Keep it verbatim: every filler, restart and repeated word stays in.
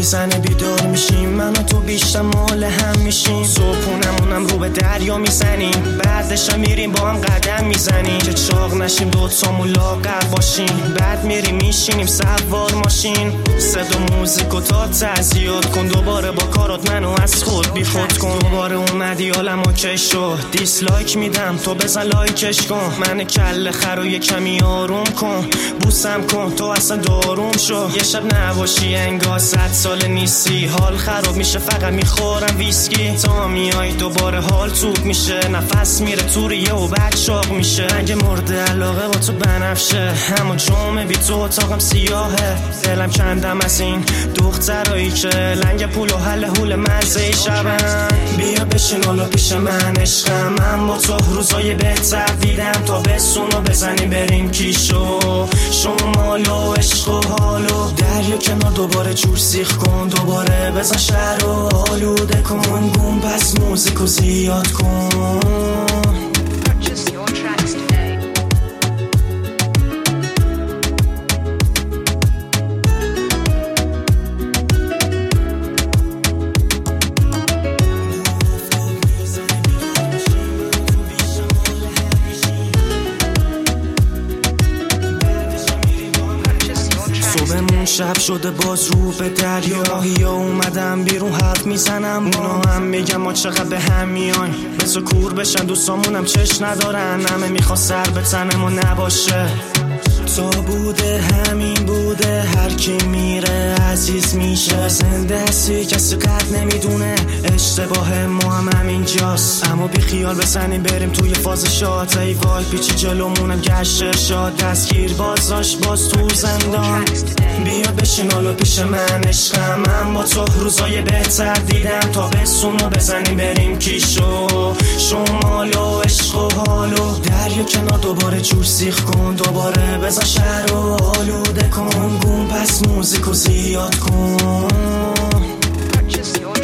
میزنه بیدار میشیم، من و تو بیشتر مال هم میشیم. صبحونمونم رو به دریا میزنیم، بعدش میریم با هم قدم میزنیم که چاق نشیم دوتامون لاغر باشیم. بعد میریم میشینیم سوار ماشین، صدا موزیک و تا تزیاد کن. دوباره با کارات منو از خود بی خود کن. دوباره اومدی حالم اوکی شد، دیسلایک میدم تو بزن لایکش کن. من کله خر و یه کمی آروم کن، بوسم کن تو اصلا داروم شو. یه شب نباشی انگار صد سال نیستی، حال خراب میشه فقط میخورم ویسکی. تا میای دوباره حال توب میشه، نفس میره تو ریه و بعد شاق میشه. رنگ مورد علاقه با تو بنفشه، همون جمعه بی تو اتاقم سیاهه. دلم کندم از این دخترایی که لنگ پول و حل حول مزه شبن. بیا بشین حالا پیش من عشقم، من با تو روزای بهتر دیدم. تا بسونو بزنی بریم کیشو شمال و عشق و حالو دریا کنار. دوباره جور سیخ کن، دوباره بزن شهر و آلوده کن. گم پس موزیکو زیاد کن. صبحمون شب شده باز رو به دریا، یا اومدم بیرون حرف میزنم. اونا هم میگم ما چقدر به هم میایم، بسا کور بشن دوستامونم چش ندارن. همه میخوا سر به تن ما نباشه، تا بوده همین بوده. هر کی میره عزیز میشه، زنده هستی کسی قد نمیدونه. اشتباه ما هم همینجاست، اما بی خیال بزنیم بریم توی فاز شات. ای وای پیچی جلومونم گشت ارشاد، دستگیر بازاش باز تو زندان. بیا بشین حالا پیش من عشقم، من با تو روزای بهتر دیدم. تا بسونو بزنیم بریم کیشو شمال و عشق و حالو دریا کنار. دوباره جور سیخ کن، دوباره بزن شهر رو آلوده کن. گم پس موزیکو زیاد کن.